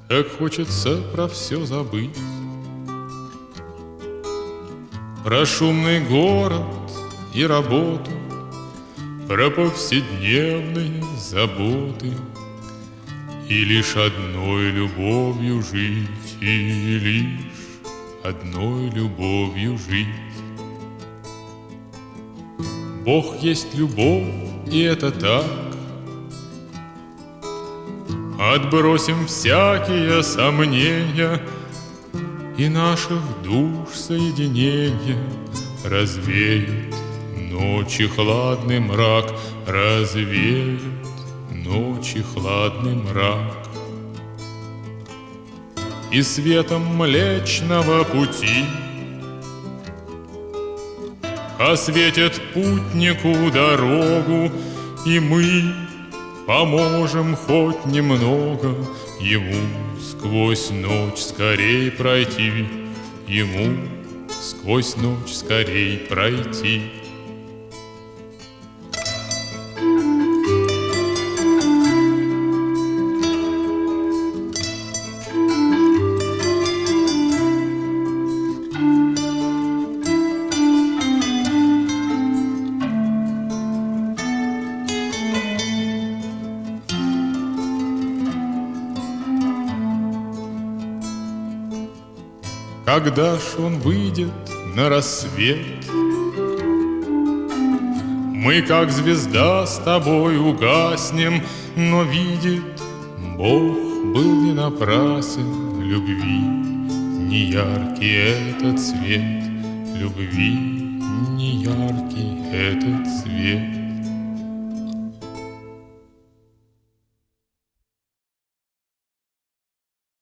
Как хочется про все забыть, про шумный город и работу, про повседневные заботы, и лишь одной любовью жить, и лишь одной любовью жить. Бог есть любовь, и это так. Отбросим всякие сомнения, и наших душ соединение развеет ночи хладный мрак, развеет ночи хладный мрак. И светом Млечного Пути осветит путнику дорогу, и мы поможем хоть немного ему сквозь ночь скорей пройти, ему сквозь ночь скорей пройти. Когда ж он выйдет на рассвет, мы, как звезда, с тобой угаснем, но видит Бог, был не напрасен любви, не яркий этот цвет, любви не яркий этот цвет.